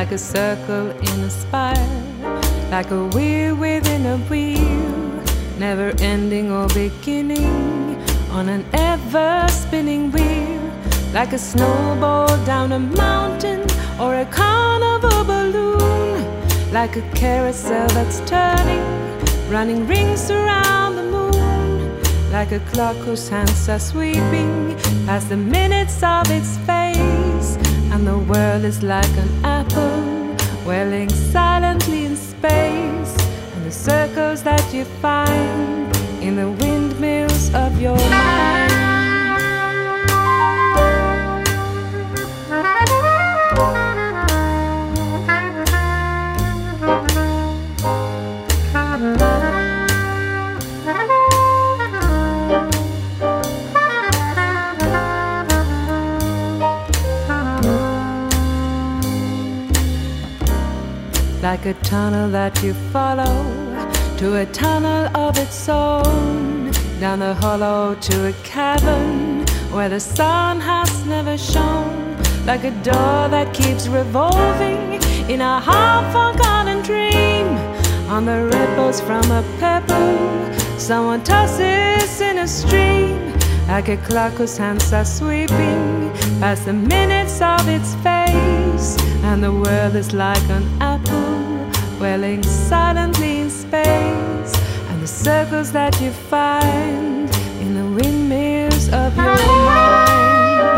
like a circle in a spiral, like a wheel within a wheel, never ending or beginning, on an ever-spinning wheel, like a snowball down a mountain or a carnival balloon, like a carousel that's turning, running rings around the moon, like a clock whose hands are sweeping past the minutes of its face, and the world is like an apple welling silently in space, and the circles that you find in the windmills of your mind. Like a tunnel that you follow to a tunnel of its own, down the hollow to a cavern where the sun has never shone, like a door that keeps revolving in a half-forgotten dream, on the ripples from a pebble someone tosses in a stream, like a clock whose hands are sweeping past the minutes of its face, and the world is like an apple welling silently in space, and the circles that you find in the windmills of your mind.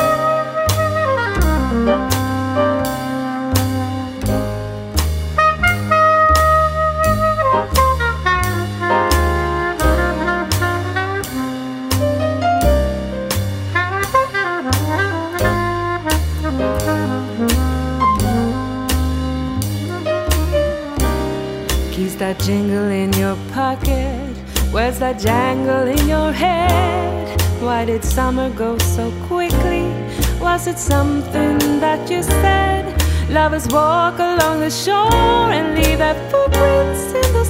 Keys that jingle in your pocket, words that jangle in your head. Why did summer go so quickly? Was it something that you said? Lovers walk along the shore and leave their footprints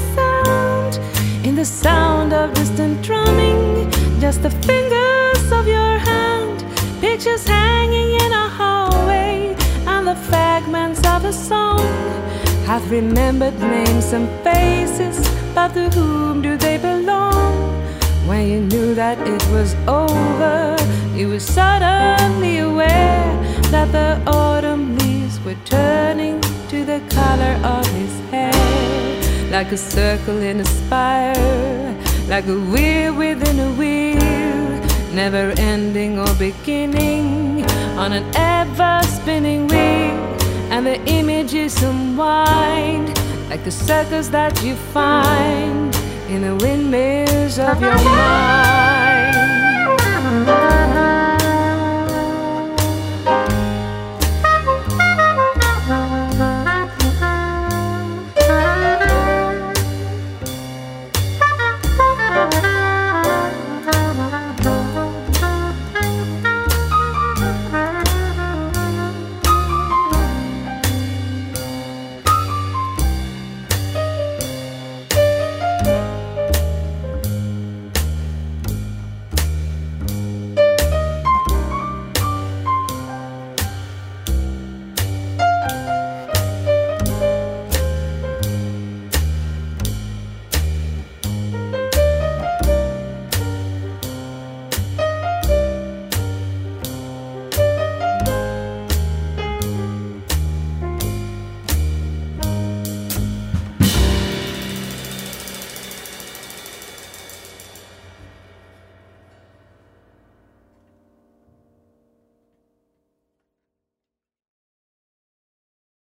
in the sound of distant drumming, just the fingers of your hand, pictures hanging in a hallway, and the fragments of a song. I've remembered names and faces, but to whom do they belong? When you knew that it was over, you were suddenly aware that the autumn leaves were turning to the color of his hair, like a circle in a spiral, like a wheel within a wheel, never ending or beginning, on an ever-spinning wheel. And the images unwind like the circles that you find in the windmills of your mind.